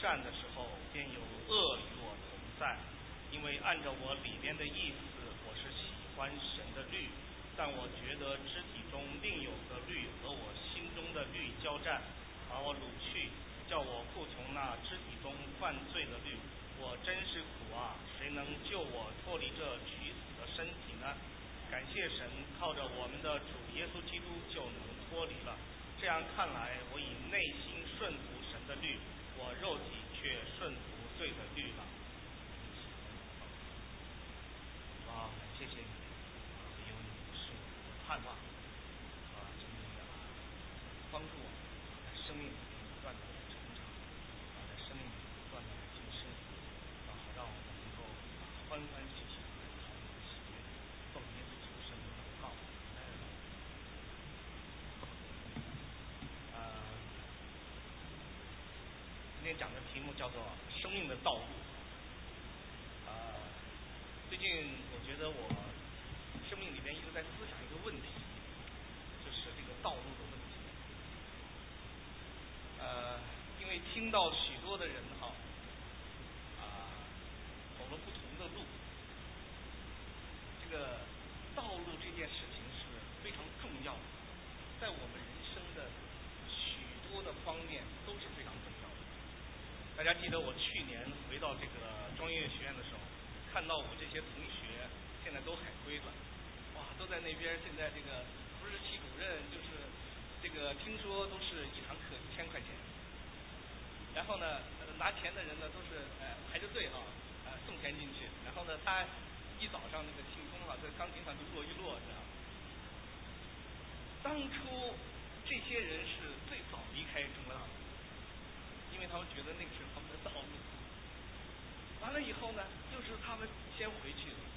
战的时候，便有恶与我同在，因为按照我里边的意思，我是喜欢神的律，但我觉得肢体中另有个律和我心中的律交战，把我掳去，叫我服从那肢体中犯罪的律。我真是苦啊！谁能救我脱离这取死的身体呢？感谢神，靠着我们的主耶稣基督就能脱离了。这样看来，我以内心顺服神的律，我肉体却顺服罪的律了。啊，谢谢你，有你是我的盼望，真的帮助我在生命里面不断的成长，在生命里不断的提升，好让我们能够欢欢喜喜的讨你的喜悦，奉耶稣基督圣名祷告。今天讲的题目叫做生命的道路。最近我觉得我生命里面一直在思想一个问题，就是这个道路的问题。因为听到许多的人走了不同的路，这个道路这件事情是非常重要的，在我们人生的许多的方面都是非常重要的。大家记得我去年回到这个中音乐学院的时候，看到我这些同学现在都海归了，哇，都在那边，现在这个不是系主任就是这个，听说都是一堂课1000块钱，然后呢拿钱的人呢都是排着队送钱进去，然后呢他一早上那个庆功这钢琴上就落一落，知道吗？当初这些人是最早离开中国大陆，因为他们觉得那个是他们的道路，完了以后呢又是他们先回去了，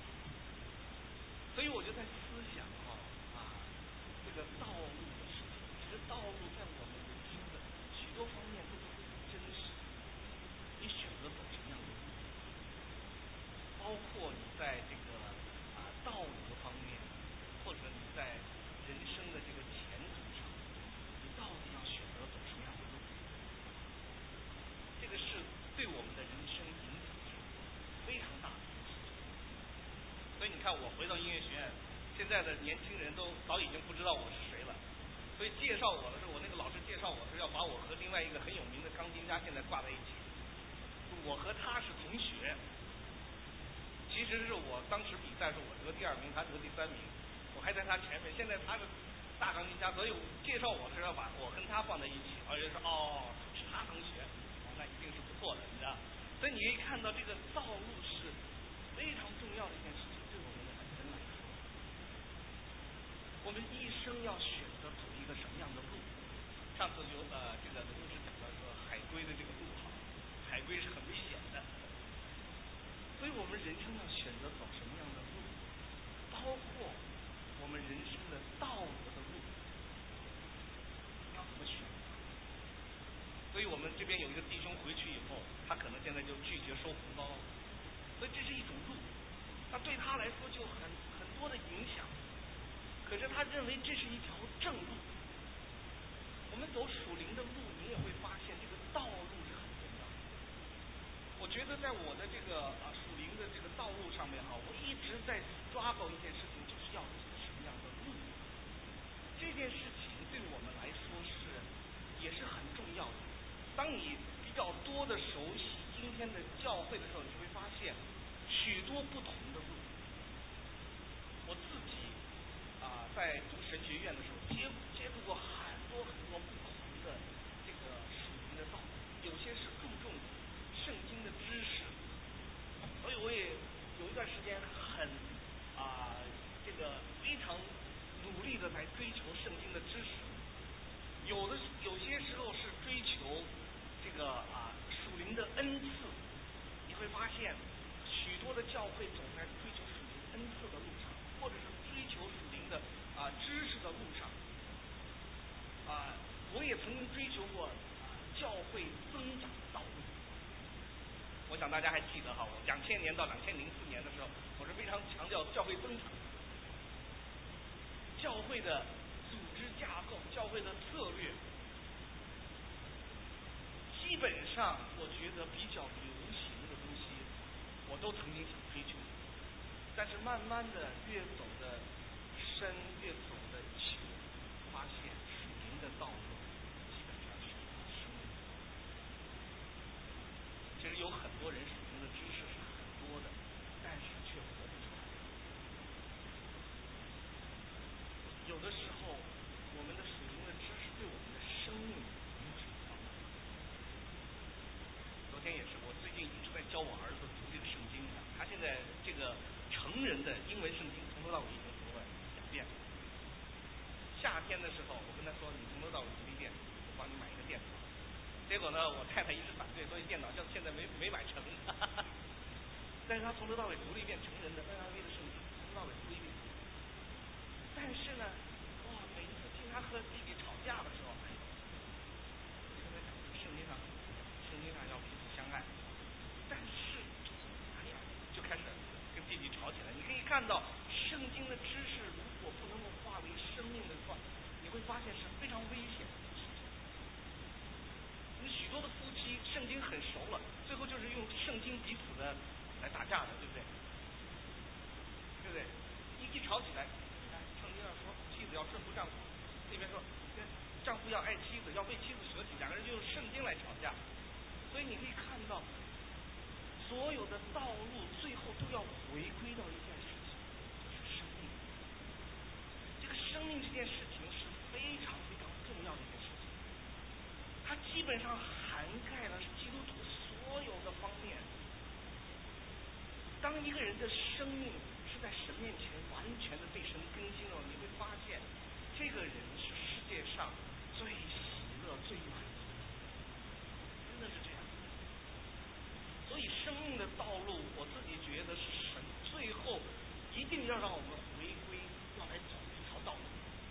所以我就在思想这个道路的事情，其实道路在我们人生的许多方面都是非常真实的，你选择走什么样的路，包括你在这个道德方面，或者你在人生的这个前途上，你到底要选择走什么样的路，这个是对我们的人生影响是非常大的一件事情。所以你看，我回到音乐学院，现在的年轻人都早已经不知道我是谁了，所以介绍我的时候，我那个老师介绍我是要把我和另外一个很有名的钢琴家现在挂在一起，我和他是同学。其实是我当时比赛是我得第2名，他得第3名，我还在他前面。现在他是大钢琴家，所以介绍我是要把我跟他放在一起，而且说是他同学，那一定是不错的，你知道。所以你可以看到这个道路是非常重要的一件事情，对我们的本身来说，我们一生要选择走一个什么样的路。上次这个卢牧师讲到说海归的这个路海归是很危险的，所以我们人生要选择走什么样的路，包括我们人生的道德的路，要怎么选。所以我们这边有一个弟兄回去以后，他可能现在就拒绝收红包了，所以这是一种路，那对他来说就很多的影响，可是他认为这是一条正路。我们走属灵的路，你也会发现这个道路是很重要的。我觉得在我的这个属灵的这个道路上面我一直在抓住一件事情，就是要走什么样的路。这件事情对我们来说也是很重要的。当你比较多的熟悉今天的教会的时候，你会发现许多不同的路。我自己在读神学院的时候接触过很多不同的这个属灵的道路，有些是注重圣经的知识，所以我也有一段时间这个非常努力的来追求圣经的知识。有些时候是追求这个属灵的恩赐，你会发现许多的教会走在追求属灵恩赐的路上，或者是追求属灵的知识的路上。我也曾经追求过教会增长的道路。我想大家还记得我2000年到2004年的时候，我是非常强调教会增长，教会的组织架构，教会的策略， 基本上我觉得比较流行的东西，我都曾经想追求，但是慢慢的越走的深，越走的久，发现属灵的道路基本上是生命。其实有很多人属灵的知识是很多的，但是却活不出来。有的时候，我们的属灵的知识对我们的生命没有什么帮助。昨天也是，我最近一直在教我儿子读这个圣经啊，他现在这个成人的英文圣经从头到尾已经读了2遍了。夏天的时候，我跟他说，你从头到尾读一遍，我帮你买一个电脑。结果呢，我太太一直反对，所以电脑现在没买成。但是他从头到尾读了一遍成人的 NIV 的圣经，从头到尾读一遍。但是呢，哇，每次听他和弟弟吵架的时候，哎呦，我跟他讲，圣经上要彼此相爱。但是，哎呀，就开始跟弟弟吵起来。你可以看到，圣经的知识如果不能够化为生命的话，你会发现是非常危险的一件事情。有许多的夫妻，圣经很熟了，最后就是用圣经彼此的来打架的，对不对？对不对？一吵起来，圣经上说妻子要顺服丈夫，那边说丈夫要爱妻子，要为妻子舍己，两个人就用圣经来吵架。所以你可以看到，所有的道路最后都要回归到一件事情，就是生命。这个生命这件事情是非常非常重要的一件事情，它基本上涵盖了基督徒所有的方面。当一个人的生命是在神面前完全的被神更新了，你会发现这个人是世界上最喜乐最满足的，真的是这样。所以生命的道路，我自己觉得是神最后一定要让我们回归，要来走一条道路。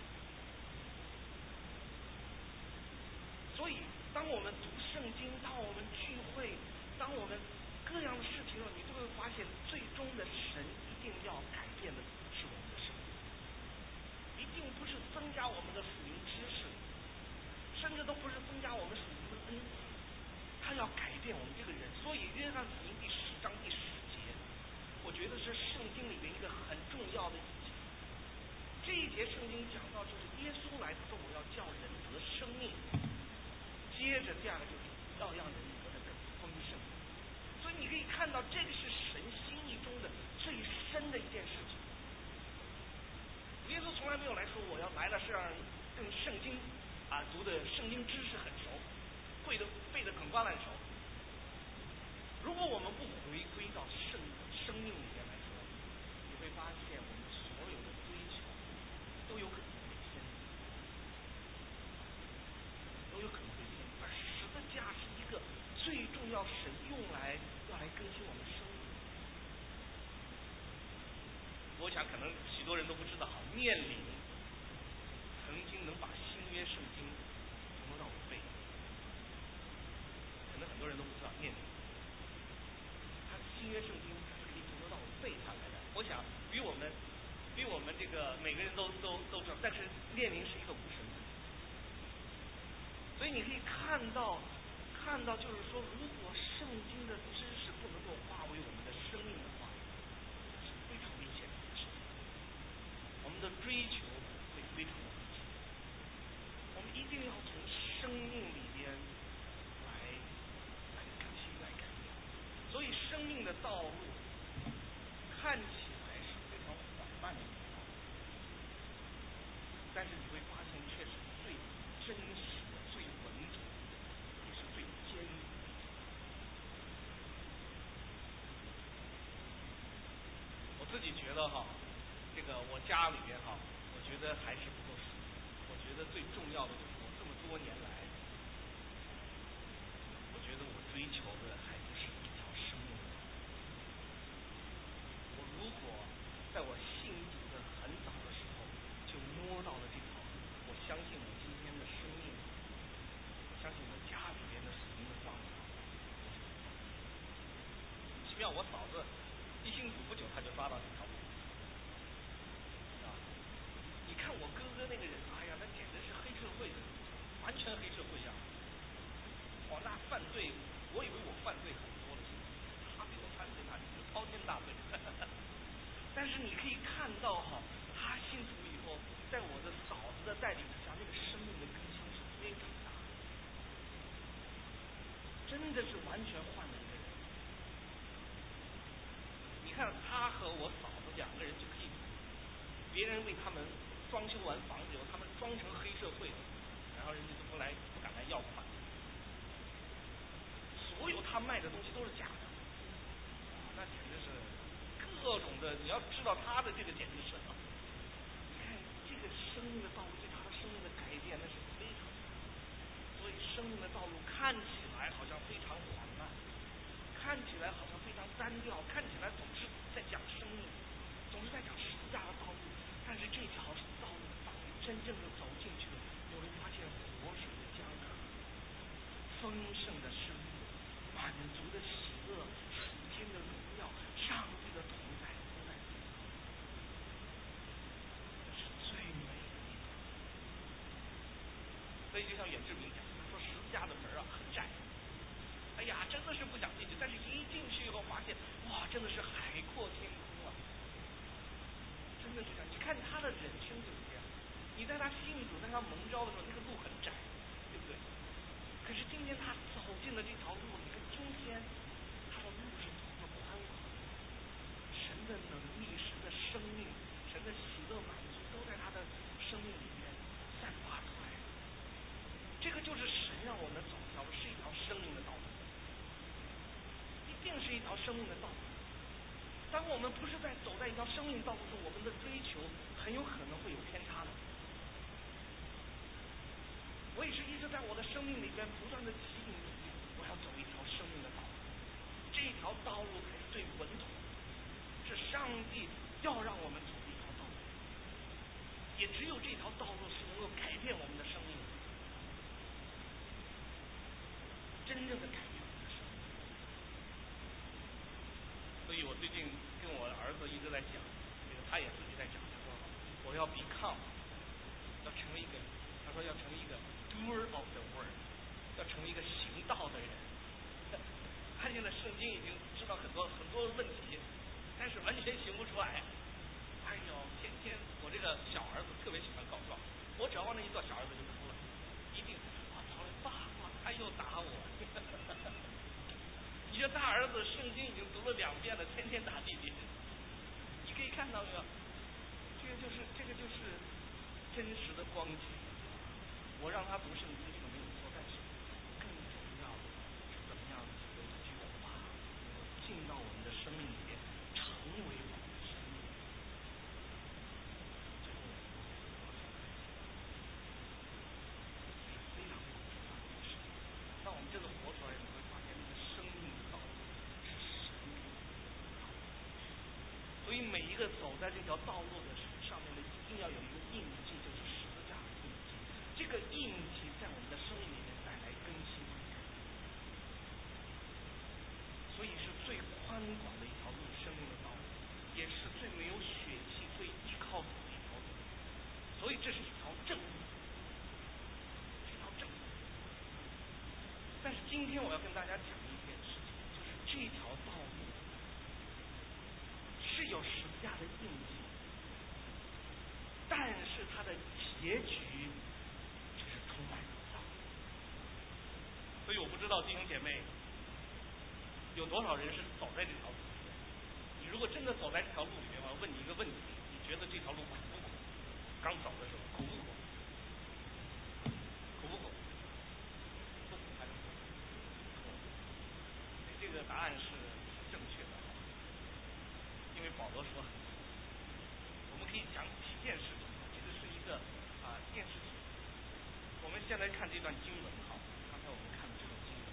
所以当我们读圣经，当我们聚会，当我们各样的事情，你都会发现最终的神一定要改变的是我们的生命，一定不是增加我们的属灵知识，甚至都不是增加我们属灵的恩赐，他要改变我们这个人。所以约翰福音第10章第10节，我觉得是圣经里面一个很重要的一节。这一节圣经讲到，就是耶稣来说我要叫人得生命，接着第二个就是要让人得的更丰盛。所以你可以看到，这个是神心意中的最深的一件事情。耶稣从来没有来说我要来了是让人跟圣经读的圣经知识很熟，背得滚瓜烂熟。如果我们不回归到生命里面来说，你会发现我们所有的追求都有可能会偏，都有可能会偏。而十字架是一个最重要神要来更新我们生命。我想可能许多人都不知道，念灵曾经能把新约圣经从头到尾背，可能很多人都不知道念灵，他新约圣经他是可以从头到尾背下来的。我想比我们这个每个人都知道，但是念灵是一个无神论。所以你可以看到就是说，如果圣经的知识不能够化为我们的生命的话，是非常危险的一件事情。我们的追求会非常的危险。我们一定要从生命里边来更新来改变。所以生命的道路看起来是非常缓慢的一条道路，但是你会发现却是最真实的、最稳妥的，也是最坚固的。我自己觉得这个我家里边我觉得还是不够熟。我觉得最重要的就是我这么多年来，我觉得我追求的还不是一条生命的道路。我如果在我信主的很早的时候就摸到了这条路，我相信我今天的生命，我相信我家里边的属灵的状况。奇妙，我嫂子一信主不久，他就抓到这条路。你看我哥哥那个人，哎呀，那简直是黑社会的，完全黑社会样。那犯罪真的是完全换了一个人。你看他和我嫂子两个人就可以，别人为他们装修完房子以后，他们装成黑社会，然后人家都不敢来要款。所有他卖的东西都是假的，那简直是各种的。你要知道他的这个简直是，你看这个生命的道路对他的生命的改变那是非常大。所以生命的道路看起来好像非常缓慢，看起来好像非常单调，看起来总是在讲生命，总是在讲十字架的道路。但是这条道路当你真正的走进去，你会发现活水的江河，丰盛的生命，满足的喜乐，属天的荣耀，上帝的同在都在这里，这是最美的地方。所以就像远志明讲，他说十字架的门很窄，哎呀真的是不想进去，但是一进去以后发现，哇，真的是海阔天空啊，真的是这样。你看他的人生就是这样，你在他信主在他蒙召的时候，那个路很窄，对不对？可是今天他走进了这条路，你看今天他的路是多么宽广，神的能力，神的生命，神的喜乐满足都在他的生命里面散发出来。这个就是神让我们走一条路，是一条生命的道路，一定是一条生命的道路。当我们不是走在一条生命道路上，我们的追求很有可能会有偏差的。我也是一直在我的生命里边不断的提醒自己，我要走一条生命的道路，这条道路才是最稳妥的，是上帝要让我们走的一条道路，也只有这条道路是能够改变我们的生命，真正的改变我们的生命。所以我最近跟我儿子一直在讲，他也自己在讲，他说我要 become， 要成为一个，他说要成为一个 doer of the word， 要成为一个行道的人。他现在圣经已经知道很多问题，但是完全行不出来。哎呦，天天我这个小儿子特别喜欢告状，我只要往那一坐，小儿子就哭了，一定我跑来爸爸，他又打我。你说他儿子圣经已经读了2遍了，天天打弟弟，你可以看到没有？这个就是真实的光景。我让他读圣经这个没有错，但是更重要的是怎么样子的一句话进到我们的生命里面，成为我们的生命。最后非常非常重要的一件事情。当我们真的活出来，你会发现这个生命的道路是神给我们的道路。所以每一个走在这条道路的上面的，一定要有一个印记，就是十字架的印记。这个印记在我们的生命里面带来更新，所以是最宽广的一条路，生命的道路，也是最没有血气最依靠的一条路。所以这是一条正路，是一条正路。但是今天我要跟大家讲一件事情，就是这条道路是有十字架的印记，但是它的结局就是充满荣耀。所以我不知道弟兄姐妹有多少人是走在这条路里面。你如果真的走在这条路里面，我问你一个问题，你觉得这条路苦不苦？刚走的时候苦不苦？苦不苦？不苦还是苦？这个答案是正确的，因为保罗说很苦。我们可以讲几件事情，这个是一件事情。我们先来看这段经文，好，刚才我们看的这段经文，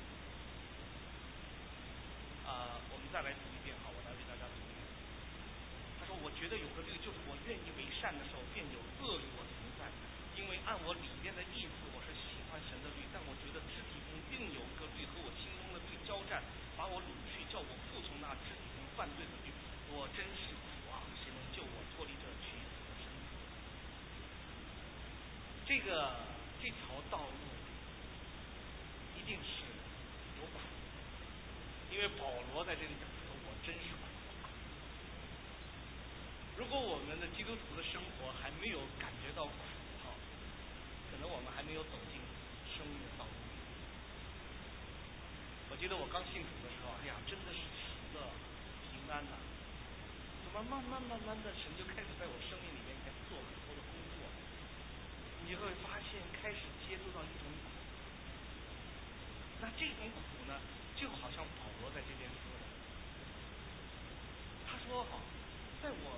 我们再来读一遍，好，我来为大家读一遍。他说：“我觉得有个律，就是我愿意为善的时候，便有恶与我同在。因为按我里面的意思，我是喜欢神的律，但我觉得肢体中另有一个律和我心中的律交战，把我掳去，叫我服从那肢体中犯罪的律。我真是苦啊！谁能救我脱离这屈死的生命？”这条道路一定是有苦，因为保罗在这里讲说：“我真是苦。”如果我们的基督徒的生活还没有感觉到苦哈，可能我们还没有走进生命的道路。我记记得我刚信主的时候，哎呀，真的是喜乐平安呐、怎么慢慢的，神就开始在我生命里面开始做很多的工作，你就会发现开始接触到一种苦。那这种苦呢，就好像保罗在这边说的，他说哈，在我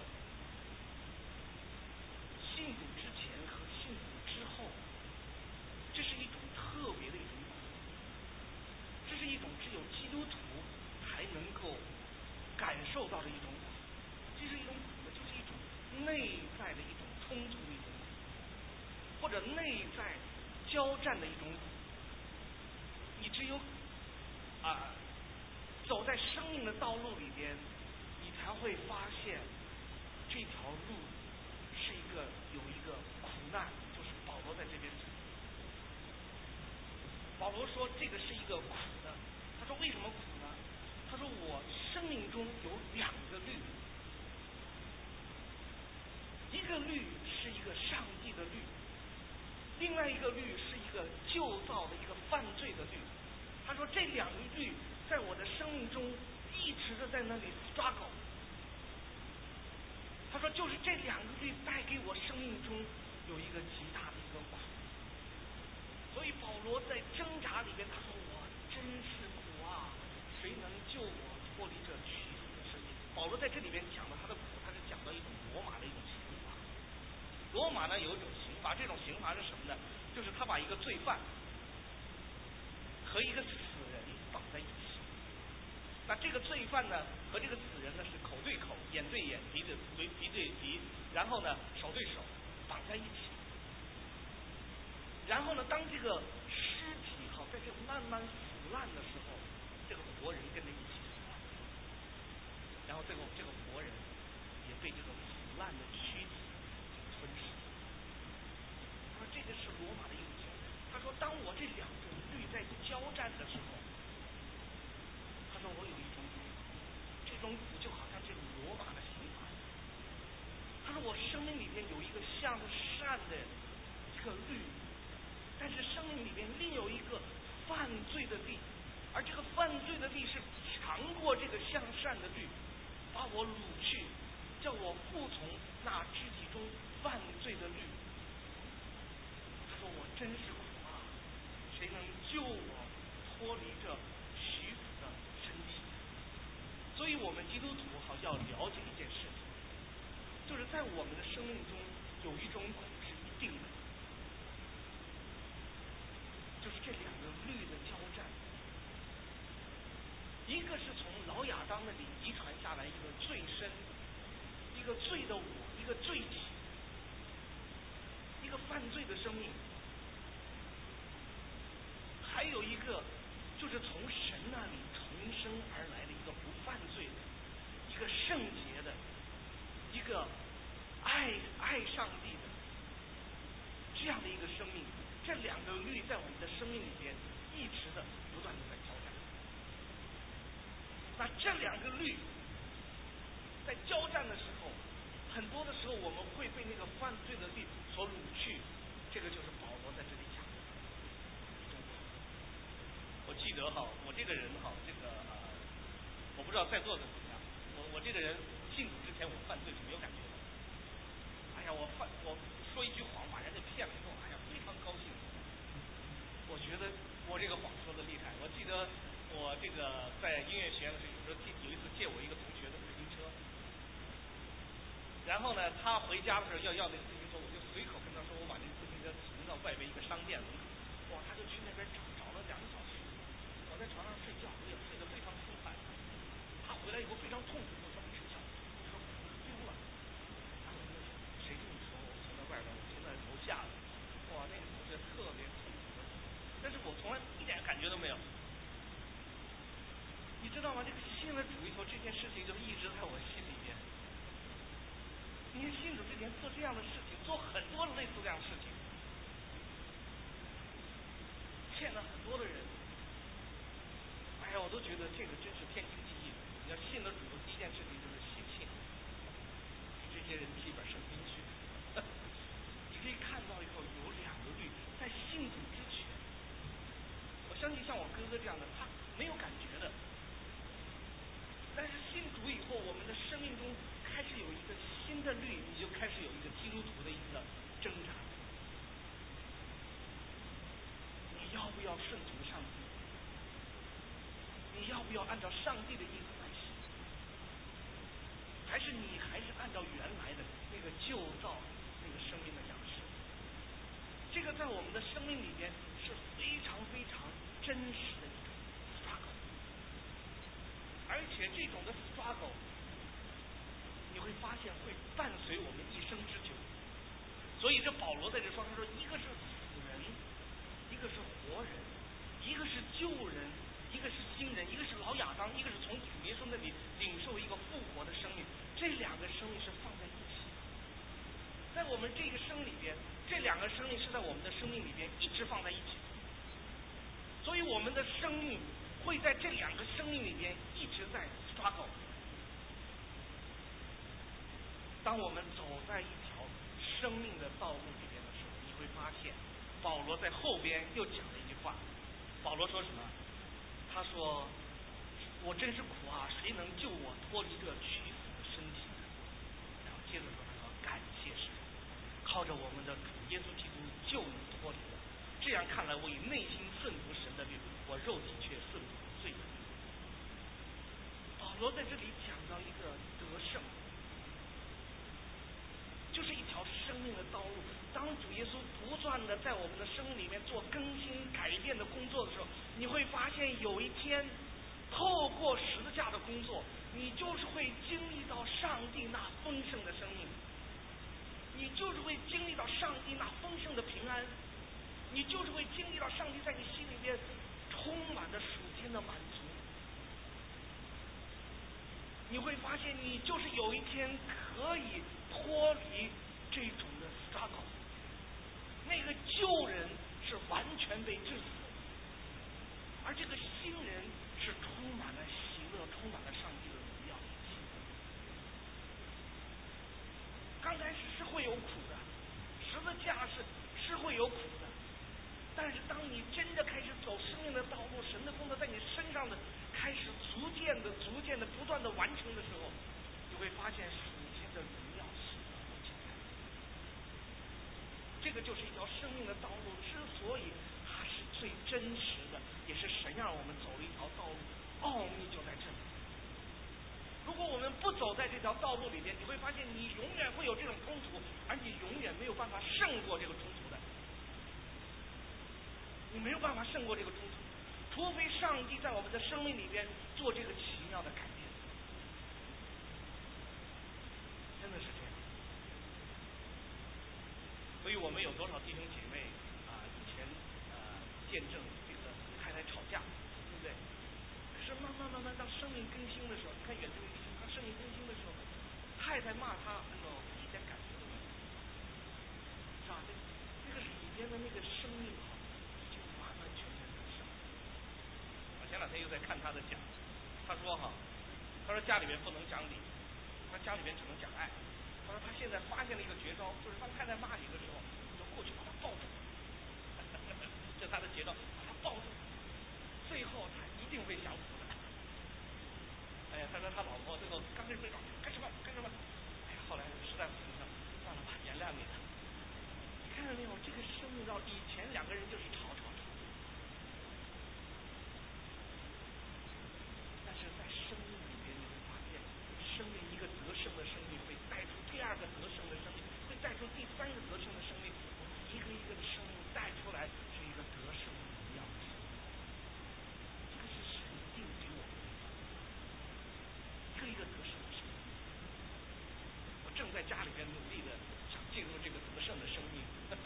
信主之前和信主之后，这是一种特别的一种苦，这是一种只有基督徒才能够感受到的一种苦。这是一种苦呢，就是一种内在的一种冲突的一种苦，或者内在交战的一种苦。你只有走在生命的道路里边，你才会发现这条路是有一个苦难，就是保罗在这边讲。保罗说这个是一个苦的，他说为什么苦呢？他说我生命中有两个律，一个律是一个上帝的律，另外一个律是一个旧造的一个犯罪的律。他说这两个律在我的生命中一直的在那里struggle。他说就是这两个律带给我生命中有一个极大的一个苦。所以保罗在挣扎里边，他说我真是苦啊，谁能救我脱离这屈辱的生命？保罗在这里边讲的他的苦，他是讲到一种罗马的一种刑罚。罗马呢有一种刑罚，这种刑罚是什么呢？就是他把一个罪犯和一个死人绑在一起。那这个罪犯呢和这个死人呢是口对口、眼对眼、鼻对鼻，然后呢手对手绑在一起。然后呢，当这个尸体在这慢慢腐烂的时候，这个活人跟着一起死。然后这个活人也被这个腐烂的躯体吞噬。他说这个是罗马的一种刑罚。他说当我这两种律在交战的时候，他说我有一种苦，这种苦就好像这个罗马的刑罚。他说我生命里面有一个向着善的一个律，但是生命里面另有一个犯罪的律，而这个犯罪的律是强过这个向善的律，把我掳去，叫我服从那肢体中犯罪的律。他说我真是苦啊，谁能救我脱离这虚浮的身体？所以我们基督徒要了解一件事情，就是在我们的生命中有一种苦是一定的，就是这两个律的交战。一个是从老亚当那里遗传下来一个罪身，一个罪的我，一个罪体，一个犯罪的生命。还有一个就是从神那里重生而来的一个不犯罪的，一个圣洁的，一个爱上帝的这样的一个生命。这两个律在我们的生命里边一直的不断的在交战。那这两个律在交战的时候，很多的时候我们会被那个犯罪的律所掳去，这个就是保罗在这里讲的。我记得我这个人我不知道在座的怎么样，我这个人信主之前我犯罪是没有感觉的。哎呀，我说一句谎把人家骗了以后，哎呀非常高兴。我觉得我这个谎说的厉害。我记得我这个在音乐学院的时候，有一次借我一个同学的自行车，然后呢他回家的时候要那个自行车，我就随口跟他说我把那个自行车停到外边一个商店门口。哇，他就去那边找了2个小时，我在床上睡觉，我也睡得非常舒坦。他回来以后非常痛苦，我说没睡觉，我说丢了。然后我就说谁跟你说我停在外边，我停在楼下的。哇，那个同学特别痛苦，但是我从来一点感觉都没有。你知道吗？这个信了主以后，这件事情就一直在我心里边。因为信主之前做这样的事情，做很多的类似这样的事情，骗了很多的人。哎呀，我都觉得这个真是天经地义的。你要信了主的第一件事情就是写信给这些人寄本圣经去。你可以看到以后有两个律，在信主之前，我相信像我哥哥这样的，他没有感觉， 不要按照上帝的意思来行？还是你还是按照原来的那个旧造那个生命的样式？这个在我们的生命里边是非常非常真实的一种 struggle， 而且这种的 struggle 你会发现会伴随我们一生之久。所以这保罗在这说，他说一个是死人，一个是活人，一个是旧人，一个是新人，一个是老亚当，一个是从主耶稣那里领受一个复活的生命，这两个生命是放在一起。在我们这个生里边，这两个生命是在我们的生命里边一直放在一起，所以我们的生命会在这两个生命里边一直在 struggle。当我们走在一条生命的道路里边的时候，你会发现保罗在后边又讲了一句话。保罗说什么？他说我真是苦啊，谁能救我脱离这屈死的身体呢？然后接着说，他说感谢神，靠着我们的主耶稣基督就能脱离了。这样看来，我以内心顺服神的律，我肉体却顺服罪的律。保罗在这里讲到一个得胜，就是一条生命的道路。当主耶稣不断的在我们的生命里面做更新改变的工作的时候，你会发现有一天透过十字架的工作，你就是会经历到上帝那丰盛的生命，你就是会经历到上帝那丰盛的平安，你就是会经历到上帝在你心里面充满了属天的满足。你会发现你就是有一天可以脱离这种的 struggle， 那个旧人是完全被治死，而这个新人是充满了喜乐，充满了上帝的荣耀。刚开始是会有苦的，十字架是会有苦的，但是当你真的开始走生命的道路，神的工作在你身上的开始逐渐的不断的完成的时候，你会发现属天的荣耀喜乐会进来。这个就是一条生命的道路，之所以它是最真实的，也是神让我们走了一条道路，奥秘就在这里。如果我们不走在这条道路里边，你会发现你永远会有这种冲突，而你永远没有办法胜过这个冲突的。你没有办法胜过这个冲突，除非上帝在我们的生命里边做这个奇妙的改变。真的是这样。所以我们有多少弟兄姐妹啊，以前见证这个太太吵架，对不对？可是慢慢当生命更新的时候，你看远这位弟兄，他生命更新的时候，太太骂他，他一点感觉都没有，是吧？这个里边的那个生命就完完全全的上。我前两天又在看他的讲，他说家里面不能讲理，他家里面只能讲爱。他说他现在发现了一个绝招，就是当太太骂你的时候，你就过去把他抱住，这是他的绝招，把他抱住，最后他一定会降服的。哎呀，他说他老婆最后刚开始被告干什么，哎呀，后来实在不行了，算了吧，原谅你了。你看到没有？这个生命到以前两个人就是吵，但是在生命里边你会发现，生命一个得胜的生命会带出第二个得胜的生命，会带出第三个得胜的生命，一个一个的生命带出来是一个得胜的荣耀。这个是神定给我们的，一个一个得胜的生命。我正在家里边努力的想进入这个得胜的生命。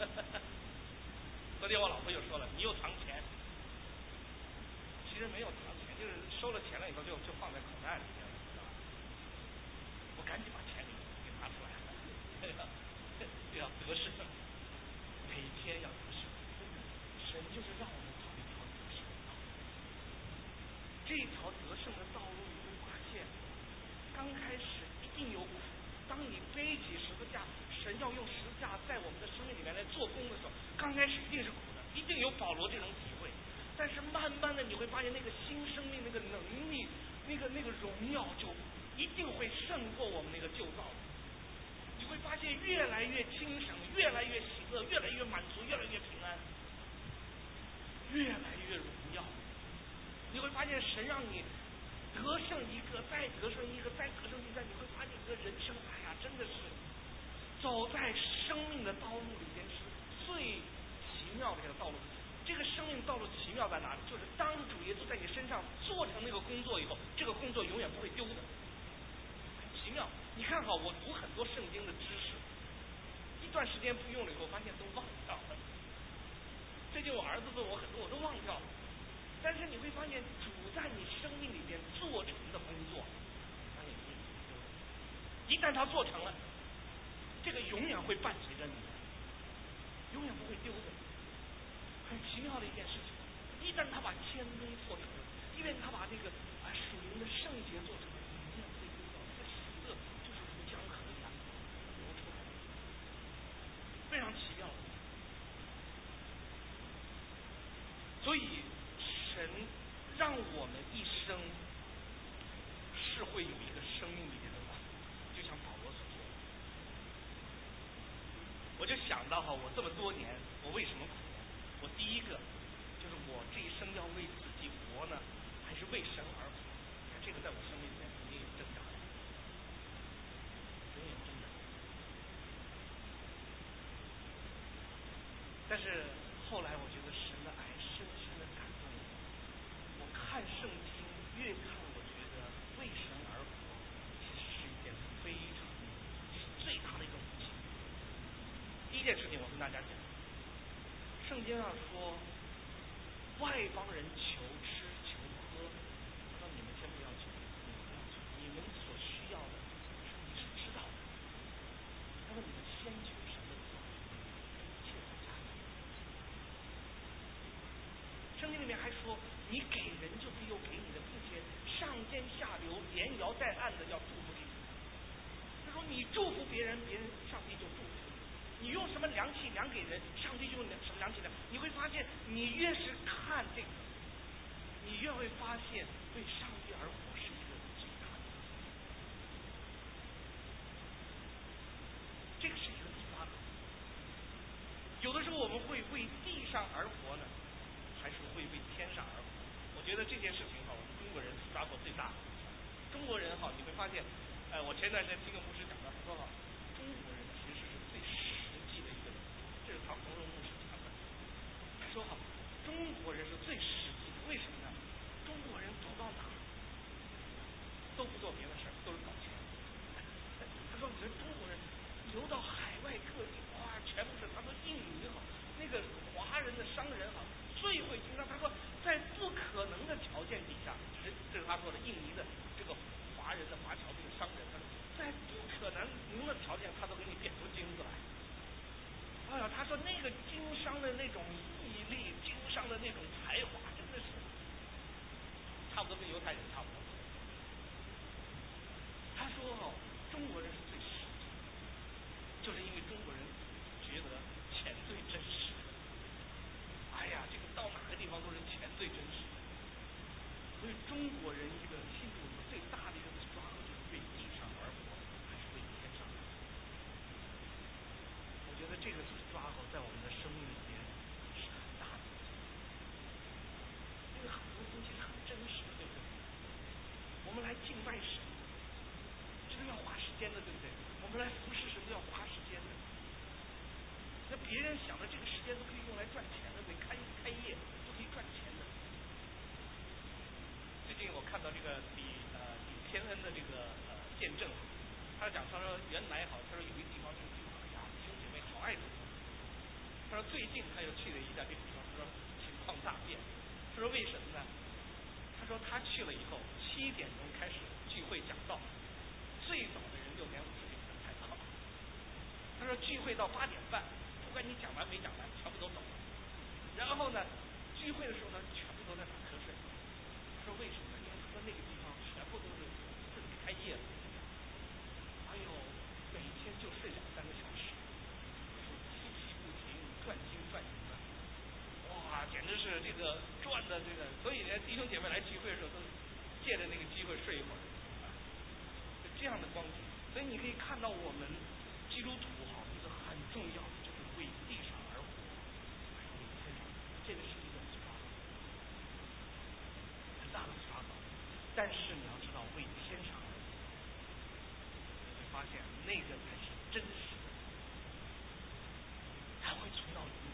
昨天我老婆又说了，你又藏钱。其实没有藏钱，就是收了钱了以后就放在口袋里面了，知道吧？我赶紧把钱给拿出来了，要得胜，每天要得胜。神就是让我们走一条得胜的道路。这条得胜的道路，你会发现，刚开始一定有苦。当你背起十字架，神要用十字架在我们的生命里面来做工的时候，刚开始一定是苦的，一定有保罗这种体会。但是慢慢的你会发现，那个新生命那个能力，那个荣耀就一定会胜过我们那个旧造。你会发现越来越轻省，越来越喜乐，越来越满足，越来越平安，越来越荣耀。你会发现神让你得胜一个，再得胜一个，再得胜一个，你会发现你的人生，哎呀，真的是走在生命的道路里边是最奇妙的一个道路。这个生命道路奇妙在哪里？就是当主耶稣在你身上做成那个工作以后，这个工作永远不会丢的，很奇妙。你看哈，我读很多圣经的知识，一段时间不用了以后，发现都忘掉了。最近我儿子问我很多，我都忘掉了。但是你会发现，主在你生命里边做成的工作，发现一旦他做成了，这个永远会伴随着你，永远不会丢的。很奇妙的一件事情，一旦他把谦卑做成了，一旦他把这个属灵的圣洁做成了，永远不会丢掉。这个喜乐就是如江河一样流出来，非常奇妙。所以神让我们一生是会有一个生命里面的苦，就像保罗所说的。我就想到哈，我这么多年，我为什么苦？我第一个就是我这一生要为自己活呢，还是为神而活？这个在我生命里面肯定有挣扎的，永远挣扎。但是后来我觉得神的爱深深的感动我。我看圣经越看，我觉得为神而活其实是一件非常是最大的一个武器。第一件事情我跟大家讲。圣经上说，外邦人求吃求喝，他说你们先不要求，你们所需要的，上帝是知道的。他说你们先求神的国，一切都加给你。圣经里面还说，你给人就必有给你的，并且上尖下流、连摇带按的要祝福给你。他说你祝福别人，别人上帝就祝福。你用什么量器量给人，上帝就用什么量器量。你会发现，你越是看这个，你越会发现为上帝而活是一个最大的。这个是一个抓狗。有的时候我们会为地上而活呢，还是会为天上而活？我觉得这件事情哈，我们中国人抓狗最大。中国人哈，你会发现，我前段时间听个牧师讲到，他说哈，中国人其实是最实际的一个人，这是他红荣牧师讲的。他说哈，中国人是最实际的，为什么呢？中国人走到哪都不做别的事儿，都是搞钱。他说，你说中国人游到海外各地，哇，全部是。他说印尼好，那个华人的商人好，最会经商。他说，在不可能的条件底下，这是他说的，印尼的这个华人的华侨这个商人，他说在不可能的条件，他都给你变出金子来。哎呀，他说那个经商的那种毅力，经商的那种才华，真的是差不多跟犹太人差不多。他说哈，中国人是最实际，就是因为中国人觉得钱最真实。哎呀，这个到哪个地方都是钱最真实。所以中国人一个心里最大的一个抓就是为地上而活，还是为天上而活。我觉得这个抓在我们的生命里边是很大的，因为很多东西是很真实的，对不对？我们来敬拜神，这是要花时间的，对不对？我们来服侍神都要花时间的。那别人想的这个时间都可以用来赚钱的，对，开业都可以赚钱的。最近我看到这个李天恩的这个见证，他讲他说原来好，他说有一个地方，这个地方哎呀弟兄姐妹好爱主。他说最近他又去了一下这个地方，他说情况大变。他说为什么呢？他说他去了以后7点钟开始聚会讲道，最早的人6点50给他才到。他说聚会到8点半，不管你讲完没讲完，全部都走了。然后呢，聚会的时候呢，全部都在打瞌睡。他说为什么呢？因为他说那个地方全部都是正开业了，哎呦，每天就睡2-3个小时，说气息不停，赚金赚银的，哇，简直是这个赚的这个。所以呢，弟兄姐妹来聚会的时候都借着那个机会睡一会儿，就这样的光景。所以你可以看到我们基督徒哈，一个很重要的就是那个才是真实的，才会存到永远。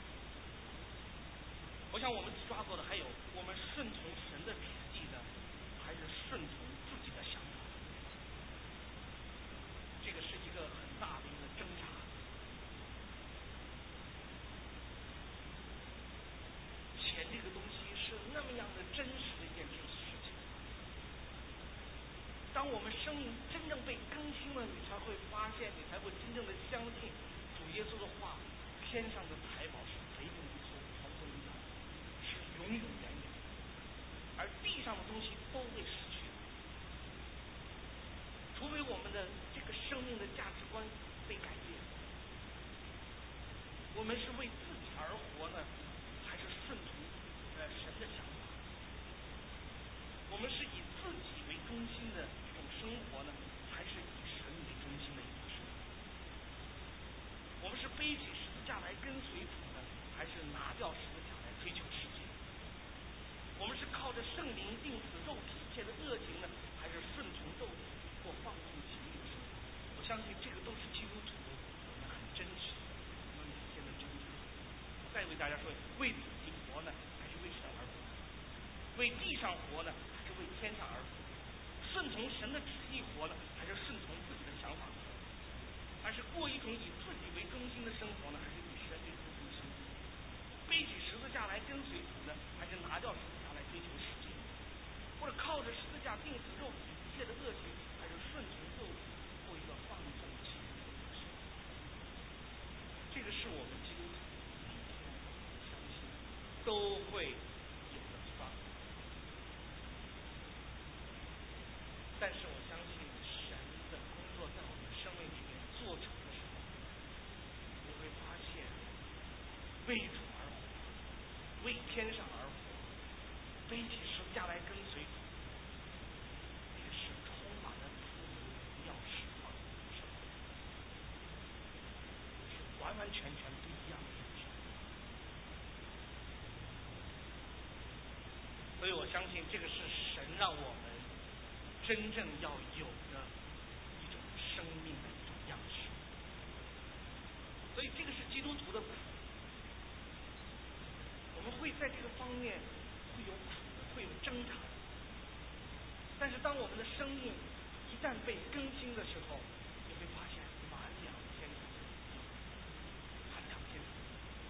我想我们抓过的还有，我们顺从神的旨意呢，还是顺从自己的想法？这个是一个很大的一个挣扎。钱这个东西是那么样的真实的一件事情。当我们生命真正被更新了，你才会发现，你才会真正的相信主耶稣的话：天上的财宝是贼不能偷，逃不能抢，是永永远远的，而地上的东西都会失去。除非我们的这个生命的价值观被改变，我们是为自己而活呢，还是顺从神的想法？我们是以自己为中心的一种生活呢，还是以神为中心的一种生活？我们是背起十字架来跟随主呢，还是拿掉十字架来追求世界？我们是靠着圣灵定死肉体一切的恶行呢，还是顺从肉体或放纵情欲的生活？我相信这个都是基督徒我们很真实的我们之间的挣扎。再为大家说，为自己活呢，还是为神而活？为地上活呢，还是为天上而活？顺从神的旨意活呢，还是顺从自己的想法活？还是过一种以自己为中心的生活呢，还是以神为中心？背起十字架来跟随主呢，还是拿掉十字架来追求世界？或者靠着十字架定死肉体一切的恶行，还是顺从肉体过一个放纵情欲的生活？这个是我们基督徒每天相信都会有的方法。但是我相信神的工作在我们生命里面做成的时候，你会发现为主而活，为天上而活，背起十字架来跟随主，那个是充满了自由荣耀释放的生活，是完完全全不一样的人生。所以我相信这个是神让我们真正要有的一种生命的一种样式。所以这个是基督徒的苦，我们会在这个方面会有苦的，会有挣扎的。但是当我们的生命一旦被更新的时候，你会发现满两千种的荣耀，满两千种。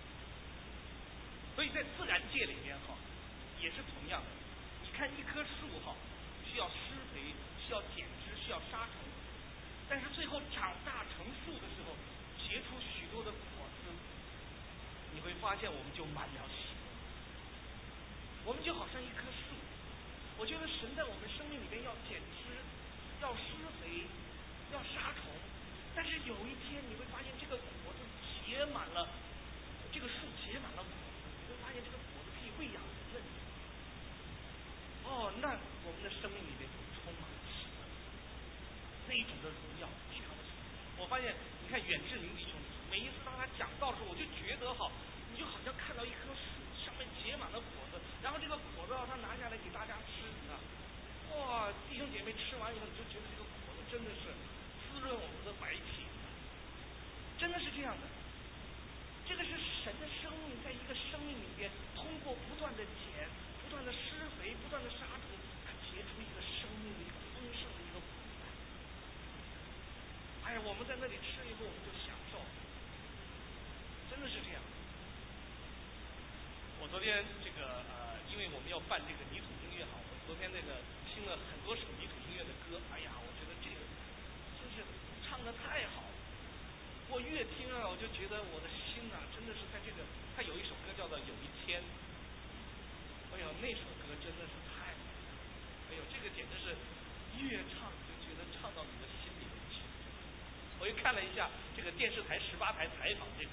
所以在自然界里面哈，也是同样的。你看一棵树哈，需要施肥，需要剪枝，需要杀虫，但是最后长大成树的时候，结出许多的果子，你会发现我们就满了喜乐。我们就好像一棵树，我觉得神在我们生命里面要剪枝，要施肥，要杀虫，但是有一天你会发现这个果子结满了，这个树结满了果子，你会发现这个果子可以喂养人的。哦，那我们的生命里面就充满了喜乐，那一种的荣耀非常的喜乐。我发现，你看远志明弟兄，每一次当他讲道的时候，我就觉得哈，你就好像看到一棵树上面结满了果子，然后这个果子他拿下来给大家吃，你知道，哇，弟兄姐妹吃完以后，你就觉得这个果子真的是滋润我们的白体，真的是这样的。这个是神的生命，在一个生命里边，通过不断的剪，不断的施肥，不断的杀虫，它结出一个生命的一个丰盛的一个果子来。哎呀，我们在那里吃以后，我们就享受，真的是这样。我昨天这个因为我们要办这个泥土音乐哈，我昨天那个听了很多首泥土音乐的歌，哎呀，我觉得这个真是唱得太好了。我越听啊，我就觉得我的心啊，真的是在这个，他有一首歌叫做《有一天》，哎呦，那首歌真的是太美了，哎呦，这个简直是越唱就觉得唱到你的心里面去。我又看了一下这个电视台18台采访这个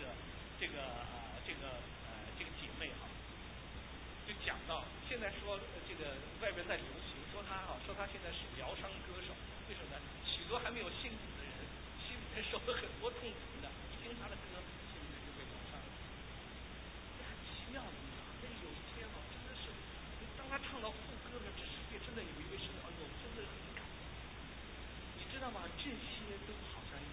姐妹哈，就讲到现在说这个外边在流行，说她现在是疗伤歌手，为什么呢？许多还没有信主的人心里面受了很多痛苦的，一听她的歌，心里面就被疗伤了。很奇妙的，你知道，那有一天啊，真的是，当他唱到副歌的，这世界真的有一位神的恩，我真的很感动。你知道吗？这些都好像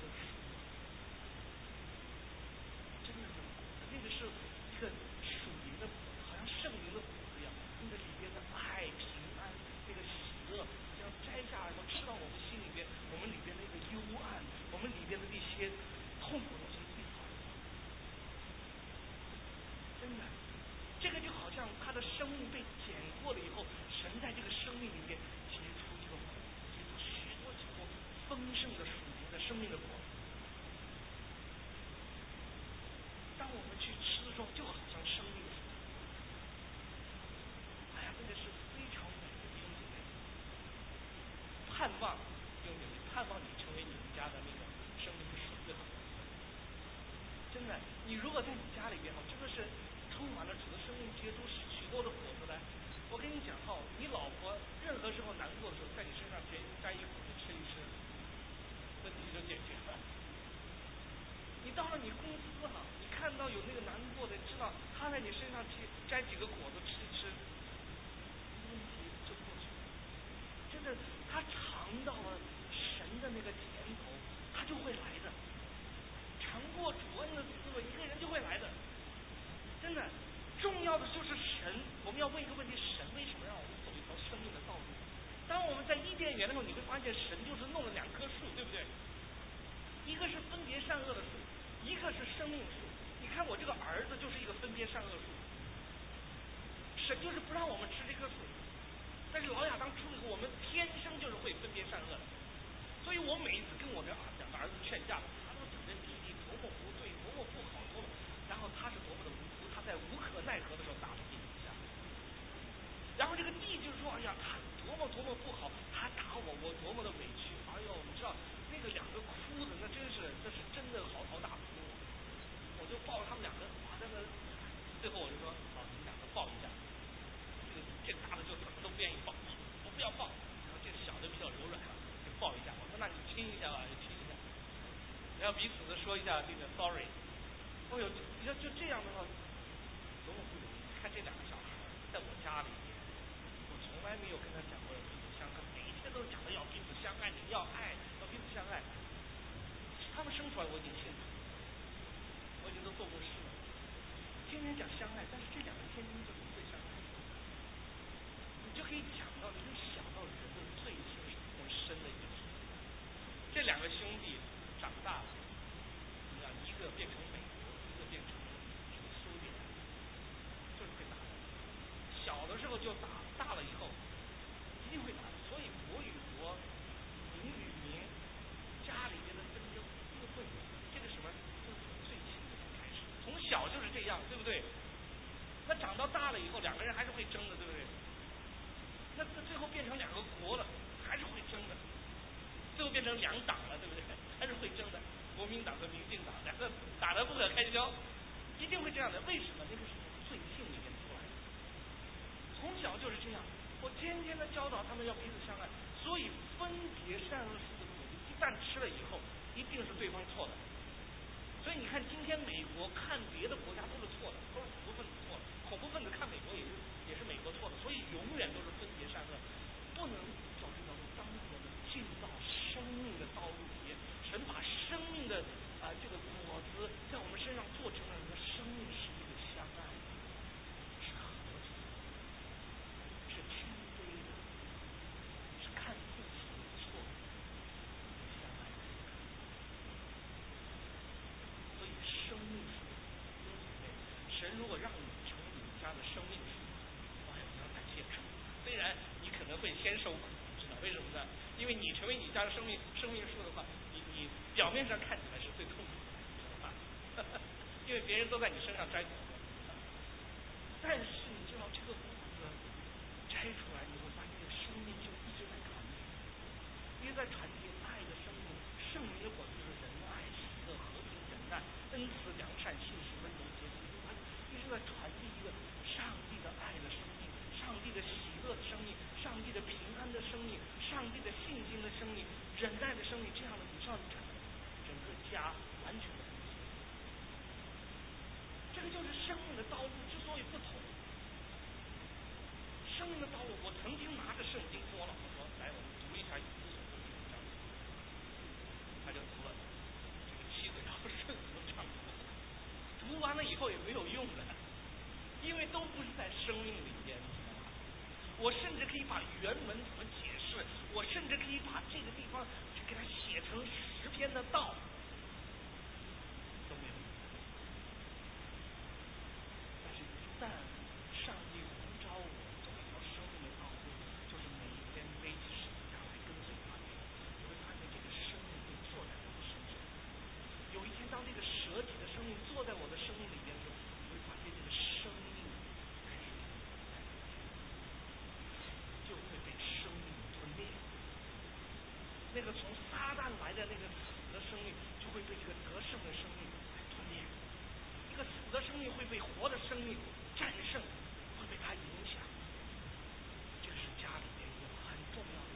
盼望，弟兄姐妹，盼望你成为你们家的那个生命是水的果子。真的，你如果在你家里边真的是充满了主的生命，结出许多的果子来。我跟你讲你老婆任何时候难过的时候，在你身上摘一果子吃一吃，问题就解决了。你到了你公司你看到有那个难过的，知道他在你身上摘几个果子吃一吃，问题就过去了。真的，他尝到了神的那个甜头，他就会来的。尝过主恩的滋味，一个人就会来的。真的，重要的就是神。我们要问一个问题：神为什么让我们走一条生命的道路？当我们在伊甸园的时候，你会发现神就是弄了2棵树，对不对？一个是分别善恶的树，一个是生命树。你看我这个儿子就是一个分别善恶树，神就是不让我们吃这棵树。但是老亚当出以后，我们天生就是会分别善恶的。所以我每一次跟我这2个儿子劝架，他都讲这弟弟多么不对，多么不好，然后他是多么的无辜，他在无可奈何的时候打了弟弟一下。然后这个弟就是说，哎呀，他多么不好，他打我多么的委屈。哎呦，你知道那个2个哭的，那是真的嚎啕大哭。我就抱着他们2个，最后我就说，你们2个抱一下。这大的就怎么都不愿意抱，我不要抱。然后这个小的比较柔软就抱一下。我说那你亲一下吧，就亲一下。然后彼此的说一下这个 sorry。哎呦，你看就这样的话，多么不容易！看这2个小孩在我家里面，我从来没有跟他讲过彼此相爱，每一天都讲的要彼此相爱，你要爱，要彼此相爱。他们生出来我已经信了，我已经都做过事了。天天讲相爱，但是这2个天天就不会相爱。你就可以想到，你可以想到人的罪性是多么深的一件事。这2个兄弟长大了，一个变成美国，一个变成苏联，就是会打的。小的时候就打，大了以后一定会打的。所以国与国、民与民，家里面的纷争一定会有。这个什么，就是从最轻的开始，从小就是这样，对不对？那长到大了以后，2个人还是会争的，对不对？那最后变成2个国了，还是会争的。最后变成2党了，对不对？还是会争的。国民党和民进党2个打得不可开交，一定会这样的。为什么？那个是从罪性里面出来的，从小就是这样。我天天的教导他们要彼此相爱，所以分别善恶树的果子一旦吃了以后，一定是对方错的。所以你看，今天美国看别的国家都是错的，都是恐怖分子错的，恐怖分子看美国也是美国错的，所以永远都是分别善恶，不能走这条路。当我们进到生命的道路里面，神把生命的这个果子在我们身上做成了人的生命，是一个相爱，是和平的，是谦卑的，是看自己的错，相爱。所以生命树，神如果让你成为你家的生命树，哎呀，我要感谢主。虽然你可能会先受苦，知道为什么呢？因为你成为你家的生命树的话，你表面上看起来是最痛苦的，知道吧？因为别人都在你身上摘果子，但是你知道这个果子摘出来，你会发现这个生命就一直在传递，一直在传递爱的生命。圣灵的果子就是仁爱、喜乐、和平、忍耐、恩慈、良善、信实、温柔、节制，它一直在传递一个上帝的爱的生命，上帝的喜乐的生命，上帝的平安的生命，上帝的信心的生命，忍耐的生命，这样的你知道整个家完全的不同。这个就是生命的道路之所以不同。生命的道路，我曾经拿着圣经跟我老婆说，来，我们读一下以弗所书第5章，他就读了，这个妻子要顺服丈夫，读完了以后也没有用的，因为都不是在生命里边，你知道吗？我甚至可以把原文怎么解释，我甚至可以把这个地方就给它写成10篇的道，都没有用。但是一旦上帝呼召我走一条生命的道路，就是每一天背起那个从撒旦来的那个死的生命，就会被这个得胜的生命来吞灭。一个死的生命会被活的生命战胜，会被它影响。这个是家里面一个很重要的，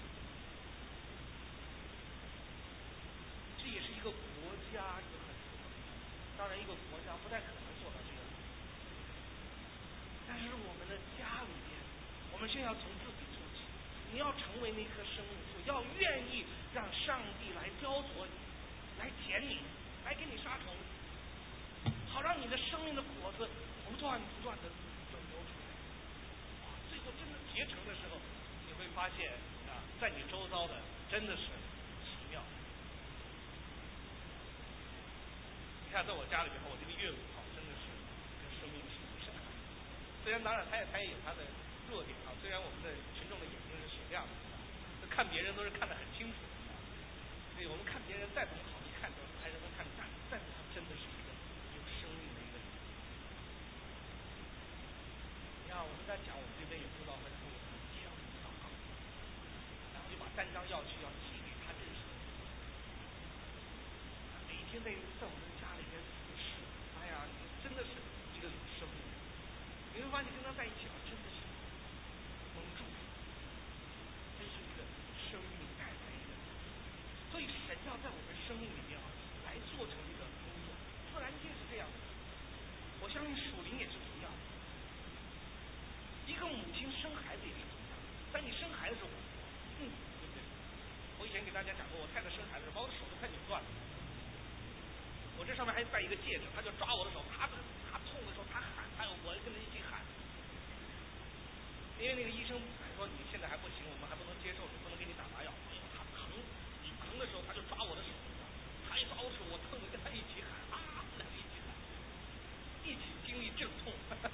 这也是一个国家一个很重要的。当然，一个国家不太可能做到这样，但是我们的家里面，我们先要从自己做起。你要成为那棵生命树，要愿意让上帝来雕琢你，来剪你，来给你杀虫，好让你的生命的果子不断的流出来。最后真的结成的时候，你会发现在你周遭的真的是奇妙。你看，在我家里面，我这个岳母真的是跟生命是不是的。虽然当然他也有他的弱点虽然我们的群众的眼睛是雪亮的，看别人都是看得很清楚所以我们看别人再怎么好，一看都还是能看得淡，但是他真的是一个有生命的一个人。你看我们在讲，我们这边有辅导会，他们有跳舞祷告，然后就把3张要去要寄给他认识的人，每天在我们家里面服侍，哎呀，真的是一个有生命的人。你会发现跟他在一起真的是蒙祝福，真是一个生命带来一个。所以神要在我们生命里面来做成这个工作，自然界是这样的。我相信属灵也是同样的。一个母亲生孩子也是同样的，在你生孩子的时候，对不对？我以前给大家讲过，我太太生孩子把我的手都快扭断了。我这上面还戴一个戒指，她就抓我的手，她痛的时候她喊，还有我跟着一起喊。因为那个医生说你现在还不行，我们还不能接受，不能给你打麻药。他疼的时候他就抓我的手，他一抓我手，我疼的跟他一起喊两个一起喊，一起经历阵痛。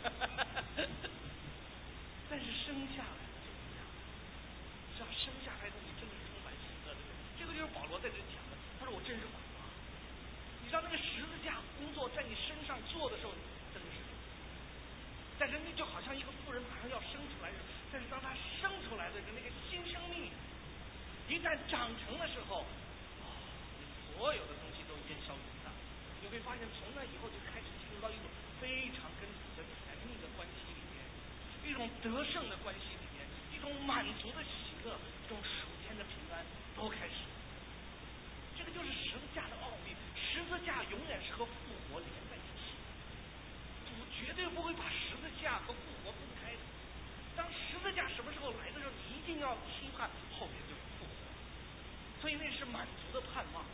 但是生下来就不一样，是吧？生下来的你真的是充满喜乐的。这个就是保罗在这讲的，他说我真是苦啊！你知道那个十字架工作在你身上做的时候，真的是。但是你就好像一个妇人马上要生出来，但是当她生出来的那个新生命一旦长成的时候，你所有的东西都烟消云散。你会发现从那以后就开始进入到一种非常跟主的甜蜜的关系里面，一种得胜的关系里面，一种满足的喜乐，一种属天的平安都开始。这个就是十字架的奥秘，十字架永远是和复活连在一起。绝对不会把十字架和复活分开的。当十字架什么时候来的时候，你一定要期盼后面就是复活。所以那是满足的盼望。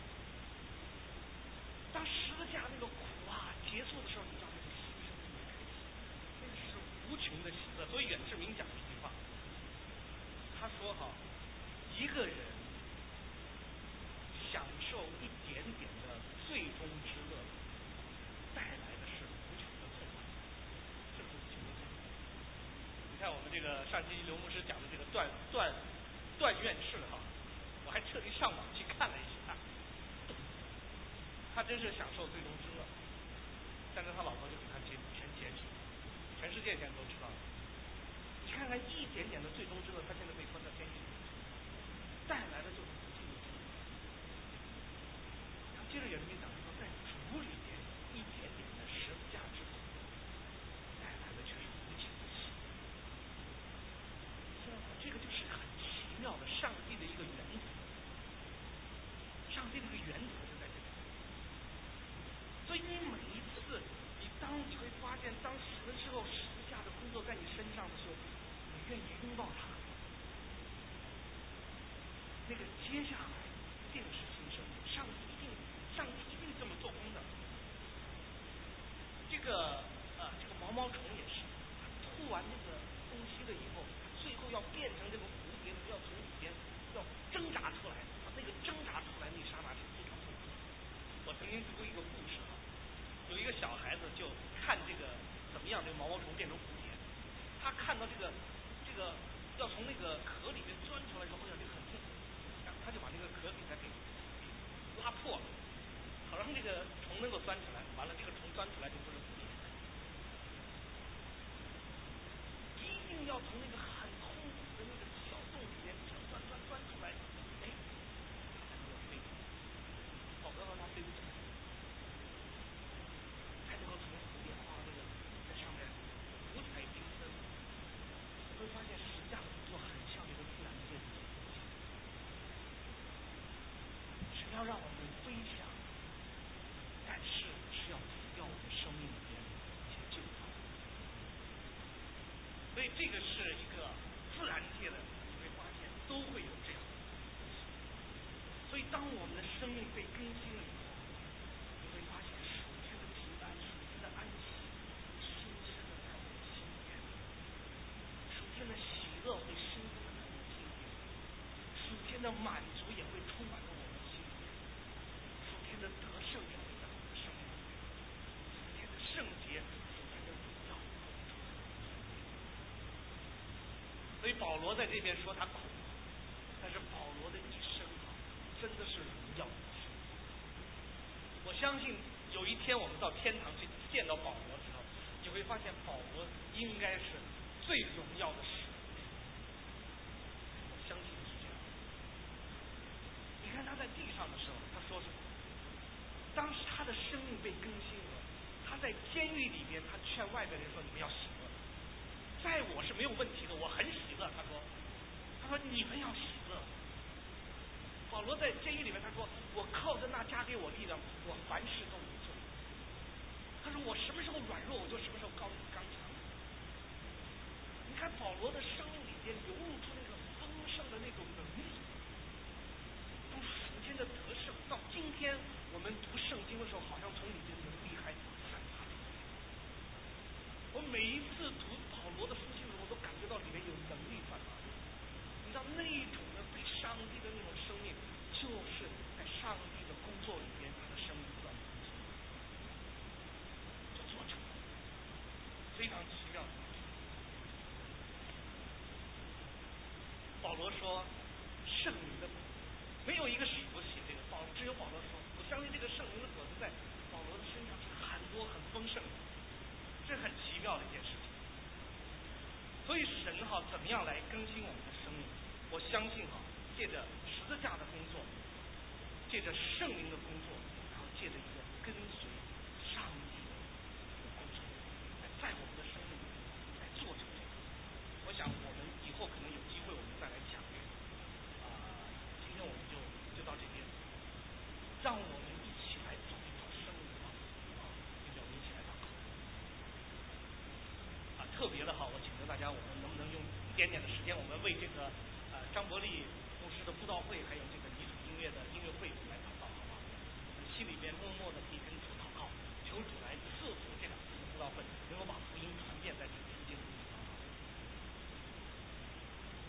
当十字架那个苦结束的时候，你知道那个新生命的开启，那个是无穷的喜乐。所以远志明讲了一句话，他说一个人享受一点点的最终之乐，带来的是无穷的痛苦，是无穷的痛苦。你看我们这个上期刘牧师讲的这个段院士我还特地上网去看了一下，他真是享受最终之乐，但是他老婆就给他全截止，全世界现在都知道了。你看看一点点的最终之乐，他现在被关到监狱里，带来的就是无尽的痛苦。接着也是你讲说，在主里面一点点的十字架之苦，带来的却是无尽的喜乐。这个就是很奇妙的上帝的一个原则，上帝这个原则就在这里。所以你每一次，你会发现，当死了之后，十字架的工作在你身上的时候，你愿意拥抱它，那个接下来一定是新生命，上帝一定这么做工的。这个毛毛虫也是，吐完那个东西了以后，最后要变成这个蝴蝶，要从里边要挣扎出来，那个挣扎出来那刹那是非常痛苦。我曾经读过一个故事有一个小孩子就看这个怎么样这个毛毛虫变成蝴蝶，他看到这个要从那个壳里面钻出来之后，这个很痛苦，他就把那个壳给它给拉破了，好让这个虫能够钻出来，完了这个虫钻出来就不是蝴蝶。一定要从那个很痛苦的那个角要让我们飞翔，但是是要除掉我们生命里面一些旧造。所以这个是一个自然界的，你会发现都会有这样的东西。所以当我们的生命被更新了以后，你会发现属天的平安、属天的安息深深的在我们的心里面，属天的喜乐会深深的在我们心里面，属天的满足也会充满了我们的心里面，属天的得胜也会在我们的生命里面，属天的圣洁、属天的荣耀。所以保罗在这边说他苦，但是保罗的一生啊，真的是荣耀的一生。我相信有一天我们到天堂去见到保罗的时候，你会发现保罗应该是最荣耀的时。我相信是这样。你看他在地上的时候，他说什么？当时他的生命被更新了，他在监狱里边，他劝外边人说：“你们要喜乐。在我是没有问题的，我很喜乐。”他说你们要喜乐。保罗在监狱里面他说：“我靠着那加给我力量，我凡事都能做。”他说：“我什么时候软弱，我就什么时候刚强。”你看保罗的生命里边流露出那个丰盛的那种能力，从属天的得胜到今天我们读圣经的时候，好像从里面能力还散发出来。我每一次读保罗的书信的时候，我都感觉到里面有能力散发出来。你知道那种的被上帝的那种生命，就是在上帝的工作里边，他的生命不断的更新，就做成了非常奇妙的。保罗说圣灵的果，没有一个使徒写这个，只有保罗说，我相信这个圣灵的果子在保罗的身上是很多很丰盛的，这是很奇妙的一件事情。所以神怎么样来更新我们的生命？我相信借着十字架的工作，借着圣灵的工作，然后借着一个跟随上帝的工作，在我们的生命里来做成这个。我想我们以后可能有机会我们再来讲这个。今天我们就到这边，让我们一起来走一条生命的道路，并且我们一起来祷告。特别的我请求大家，我们能不能用一点点的时间，我们为这个张伯利牧师的布道会，还有这个泥土音乐的音乐会，我们来祷告，好吧？我们心里边默默的可以跟主